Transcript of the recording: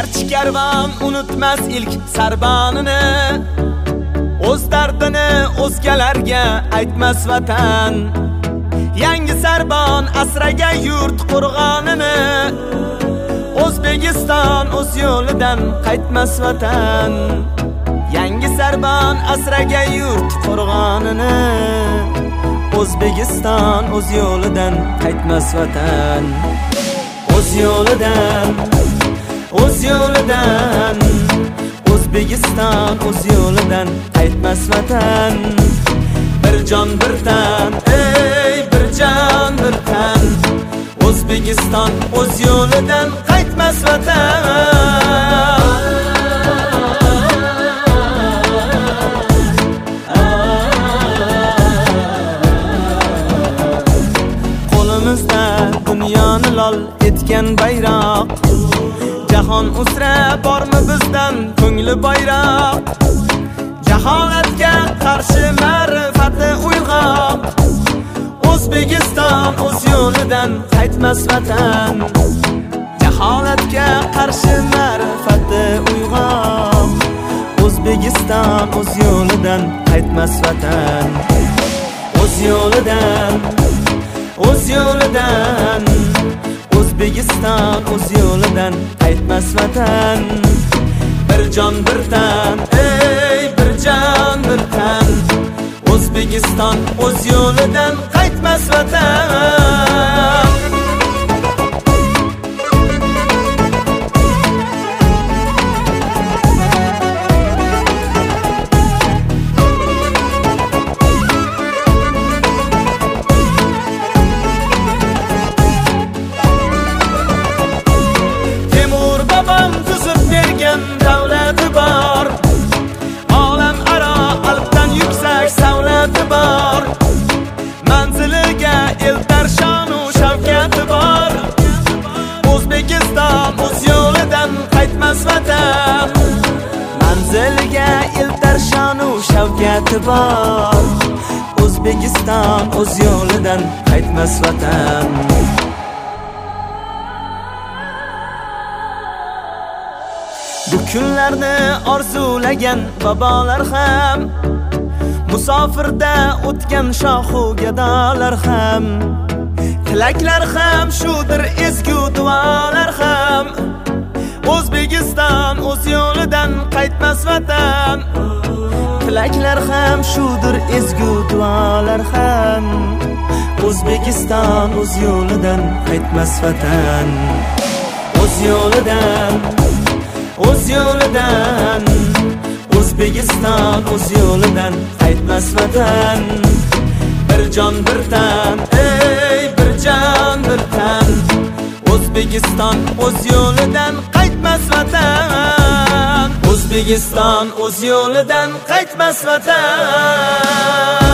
Garchi karvon unutmas ilk sarbanini, o'z dardini o'zgalarga aytmas vatan. Yangi sarbon asragan yurt qo'rg'onini, O'zbekiston o'z yo'lidan qaytmas vatan. Yangi sarbon asragan yurt qo'rg'onini, O'zbekiston o'z yo'lidan qaytmas vatan. O'z yo'lidan, o'z yo'lidan, O'zbekiston o'z yo'lidan qaytmas vatan. Bir jon bir tan, ey bir jon bir tan, O'zbekiston o'z yo'lidan qaytmas vatan. Qo'limizda dunyoni lol etgan bayroq, jahon uzra bormi bizdan ko'ngli bayroq. Jaholatga qarshi ma'rifati uyg'oq, O'zbekiston o'z yo'lidan qaytmas vatan. Jaholatga qarshi ma'rifati uyg'oq, O'zbekiston o'z yo'lidan qaytmas vatan. O'z yo'lidan, o'z yo'lidan, O'zbekiston o'z yo'lidan qaytmas vatan. Bir jon bir tan, ey bir jon bir tan, O'zbekiston o'z yo'lidan qaytmas vatan. Temur babam tuzib bergan davlati bor, olam aro alpdan yuksak savlati bor. Manziliga eltar shonu shavkati bor, O'zbekiston o'z yo'lidan qaytmas vatan. Manziliga eltar shonu shavkati bor, O'zbekiston o'z yo'lidan qaytmas vatan. Bu kunlarni orzulagan bobolar ham, musofirda o'tgan shohu gadolar ham, tilaklar ham shudir ezgu duolar ham. O'zbekiston o'z yo'lidan qaytmas vatan. Tilaklar ham shudir ezgu duolar ham, O'zbekiston o'z yo'lidan qaytmas vatan. O'z yo'lidan, o'z yo'lidan, O'zbekiston o'z yo'lidan qaytmas vatan. Bir jon bir tan, ey bir jon bir tan, O'zbekiston o'z yo'lidan qaytmas vatan. O'zbekiston o'z yo'lidan qaytmas vatan.